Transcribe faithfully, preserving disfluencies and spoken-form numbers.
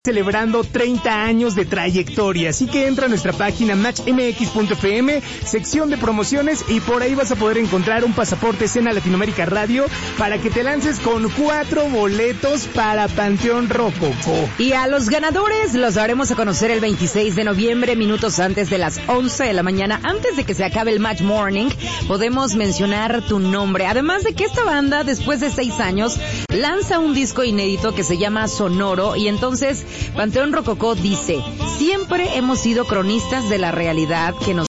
celebrando treinta años de trayectoria, así que entra a nuestra página match m x punto f m, sección de promociones, y por ahí vas a poder encontrar un pasaporte Cena Latinoamérica Radio para que te lances con cuatro boletos para Panteón Rococó. Y a los ganadores los daremos a conocer el veintiséis de noviembre, minutos antes de las once de la mañana. Antes de que se acabe el Match Morning, podemos mencionar tu nombre, además de que esta banda, después de seis años, lanza un disco inédito que se llama Sonoro, y entonces Panteón Rococó dice: siempre hemos sido cronistas de la realidad que nos